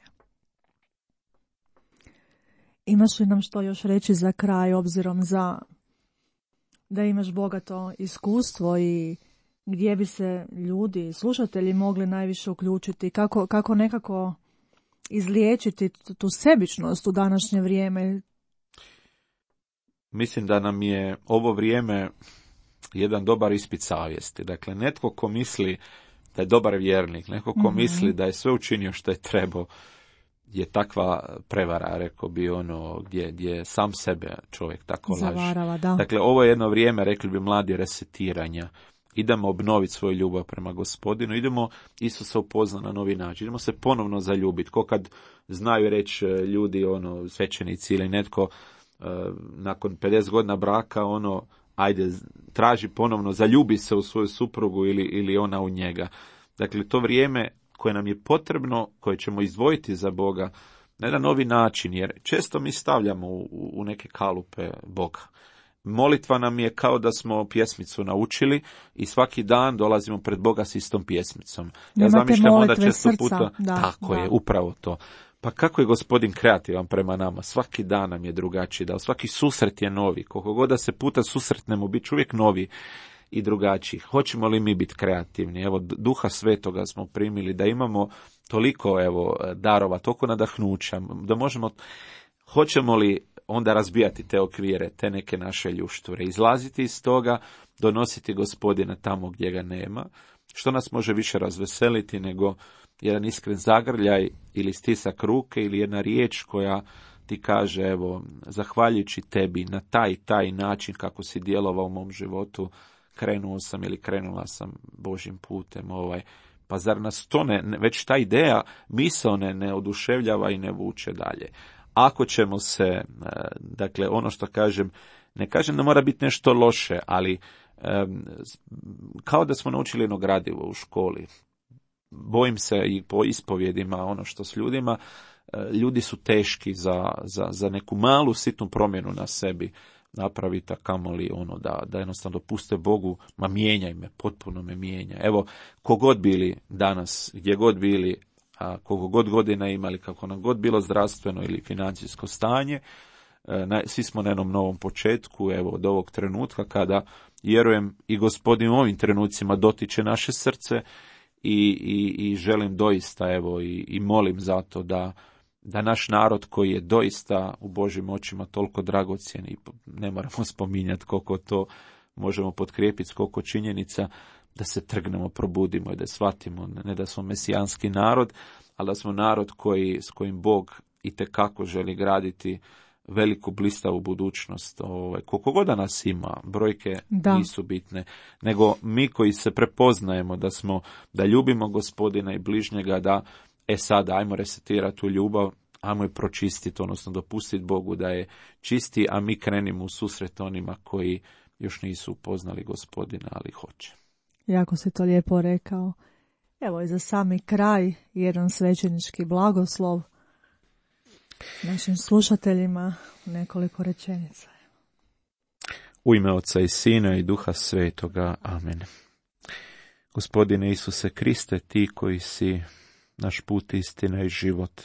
Imaš li nam što još reći za kraj, obzirom da imaš bogato iskustvo i gdje bi se ljudi, slušatelji mogli najviše uključiti, kako nekako izliječiti tu sebičnost u današnje vrijeme? Mislim da nam je ovo vrijeme jedan dobar ispit savjesti. Dakle, netko ko misli da je dobar vjernik, neko ko misli da je sve učinio što je trebao, je takva prevara, rekao bi, gdje sam sebe čovjek tako zavarava, laže. Da. Dakle, ovo je jedno vrijeme, rekli bi mladi, resetiranja. Idemo obnoviti svoju ljubav prema Gospodinu, idemo Isusa upoznati na novi način, idemo se ponovno zaljubiti. Ko kad znaju reći ljudi, svećenici ili netko, nakon 50 godina braka, ajde, traži ponovno, zaljubi se u svoju suprugu ili ona u njega. Dakle, to vrijeme koje nam je potrebno, koje ćemo izdvojiti za Boga na jedan novi način, jer često mi stavljamo u neke kalupe Boga. Molitva nam je kao da smo pjesmicu naučili i svaki dan dolazimo pred Boga s istom pjesmicom. Ja zamišljam onda često puta, tako je, upravo to. Pa kako je Gospodin kreativan prema nama? Svaki dan nam je drugačiji, da svaki susret je novi. Koliko god da se puta susretnemo, bit će uvijek novi. i drugačijih. Hoćemo li mi biti kreativni? Evo, Duha Svetoga smo primili, da imamo toliko darova, toliko nadahnuća, da možemo, hoćemo li onda razbijati te okvire, te neke naše ljušture, izlaziti iz toga, donositi Gospodina tamo gdje ga nema, što nas može više razveseliti nego jedan iskren zagrljaj ili stisak ruke ili jedna riječ koja ti kaže, evo, zahvaljujući tebi na taj način kako si djelovao u mom životu, krenuo sam ili krenula sam Božjim putem. Pa zar nas to već ta ideja, misao ne oduševljava i ne vuče dalje. Ako ćemo se, dakle, ono što kažem, ne kažem da mora biti nešto loše, ali kao da smo naučili jedno gradivo u školi. Bojim se i po ispovjedima, ono što s ljudima, ljudi su teški za neku malu sitnu promjenu na sebi napraviti, a kamoli da jednostavno dopuste Bogu, ma mijenjaj me, potpuno me mijenja. Evo, kogod bili danas, gdje god bili, a koliko god godina imali, kako nam god bilo zdravstveno ili financijsko stanje, svi smo na jednom novom početku, evo, od ovog trenutka kada, vjerujem, i Gospodin u ovim trenucima dotiče naše srce i želim doista, evo, i molim zato da naš narod koji je doista u Božjim očima toliko dragocjen i ne moramo spominjati koliko to možemo potkrijepiti, koliko činjenica, da se trgnemo, probudimo i da shvatimo ne da smo mesijanski narod, ali da smo narod s kojim Bog itekako želi graditi veliku blistavu budućnost. Koliko god da nas ima, brojke nisu bitne, nego mi koji se prepoznajemo da ljubimo Gospodina i bližnjega, da sada ajmo resetirati tu ljubav, ajmo je pročistiti, odnosno dopustiti Bogu da je čisti, a mi krenimo u susret onima koji još nisu upoznali Gospodina, ali hoće. Jako si to lijepo rekao. Evo i za sami kraj jedan svećenički blagoslov našim slušateljima, nekoliko rečenica. U ime Oca i Sina i Duha Svetoga. Amen. Gospodine Isuse Kriste, ti koji si naš put, istina i život,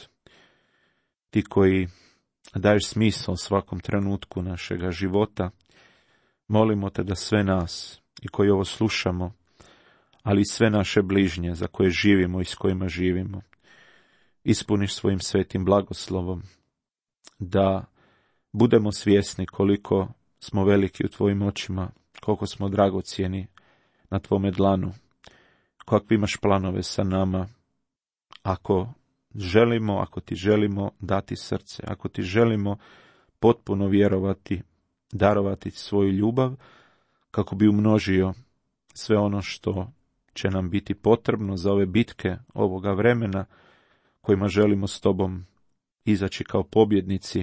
ti koji daješ smisao svakom trenutku našega života, molimo te da sve nas i koji ovo slušamo, ali i sve naše bližnje za koje živimo i s kojima živimo, ispuniš svojim svetim blagoslovom, da budemo svjesni koliko smo veliki u tvojim očima, koliko smo dragocjeni na tvome dlanu, kakvi imaš planove sa nama, ako ti želimo dati srce, ako ti želimo potpuno vjerovati, darovati svoju ljubav, kako bi umnožio sve ono što će nam biti potrebno za ove bitke ovoga vremena, kojima želimo s tobom izaći kao pobjednici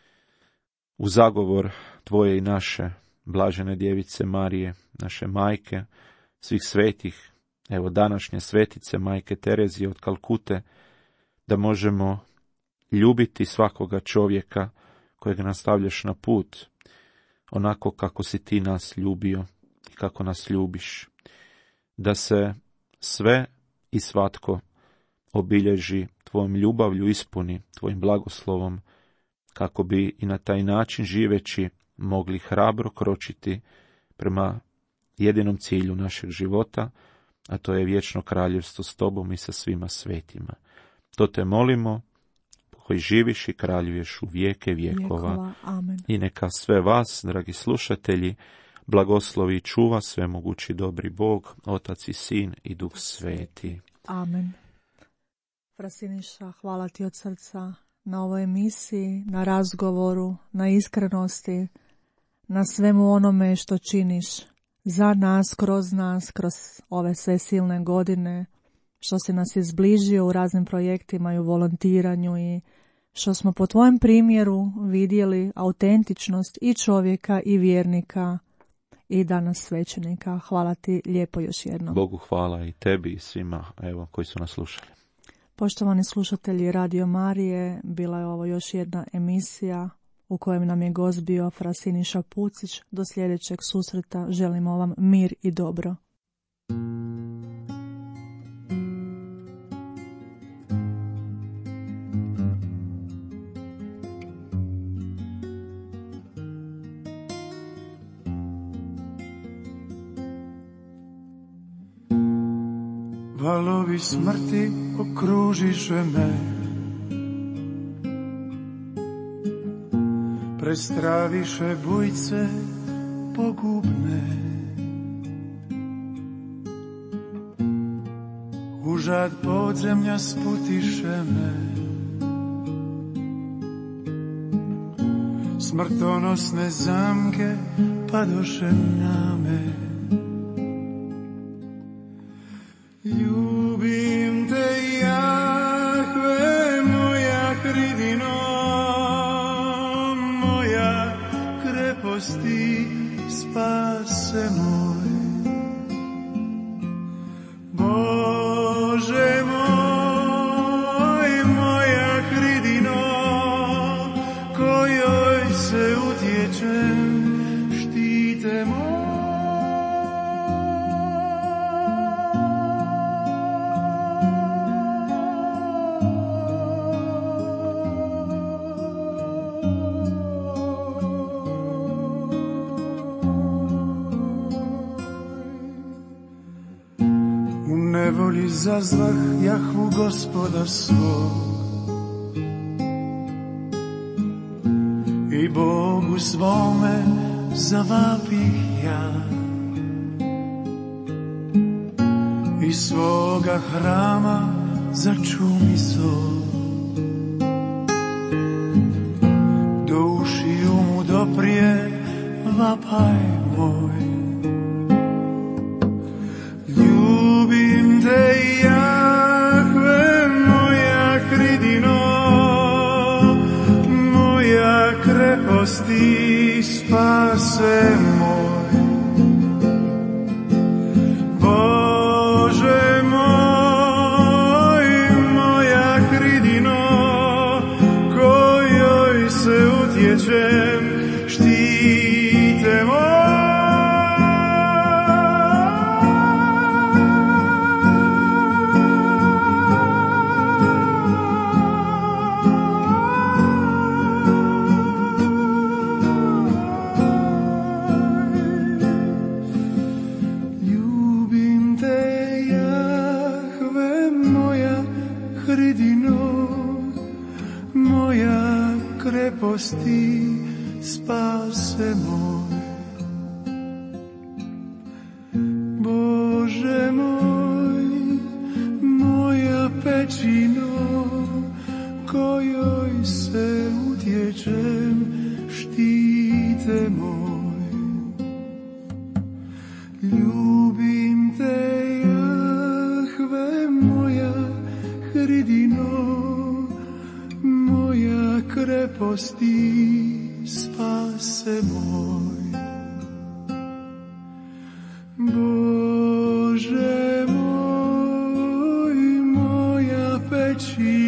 u zagovor tvoje i naše blažene djevice Marije, naše majke, svih svetih, evo današnje svetice majke Terezije od Kalkute, da možemo ljubiti svakoga čovjeka kojeg nastavljaš na put, onako kako si ti nas ljubio i kako nas ljubiš. Da se sve i svatko obilježi tvojom ljubavlju, ispuni tvojim blagoslovom, kako bi i na taj način živeći mogli hrabro kročiti prema jedinom cilju našeg života, a to je vječno kraljevstvo s tobom i sa svima svetima. To te molimo, koji živiš i kraljuješ u vijeke vjekova. Amen. I neka sve vas, dragi slušatelji, blagoslovi i čuva svemogući dobri Bog, Otac i Sin i Duh Sveti. Amen. Frasiniša, hvala ti od srca na ovoj emisiji, na razgovoru, na iskrenosti, na svemu onome što činiš za nas, kroz ove sve silne godine, što si nas izbližio u raznim projektima i u volontiranju i što smo po tvojem primjeru vidjeli autentičnost i čovjeka i vjernika i danas svećenika. Hvala ti lijepo još jednom. Bogu hvala i tebi i svima koji su nas slušali. Poštovani slušatelji Radio Marije, bila je ovo još jedna emisija u kojem nam je gost bio Frasiniša Pucić. Do sljedećeg susreta želimo vam mir i dobro. Valovi smrti okružiše me, prestraviše bujce pogubne. Užad podzemlja sputiše me, smrtonosne zamke padoše na me. Ljubim te, Jahve, moja hridino, moja kreposti, spase moj. Bože moj, moja hridino, kojoj se utječem, štite moj. Nevoli zazlah Jahvu Gospoda svog i Bogu svome zavapih ja. Iz svoga hrama začumi zov, do ušiju mu doprije vapaj moj. Ljubim te, Jahve, moja hridino, moja kreposti, spase moj. Bože moj, moja hridino, kojoj se utječem, štite moj. Kreposti, spase moj. Bože moj, moja pečino, kojoj se utječem, štite moj. Ljubim te, Jahve, moja hridino, moja kreposti, spase moj. Bože moj, moja pečina,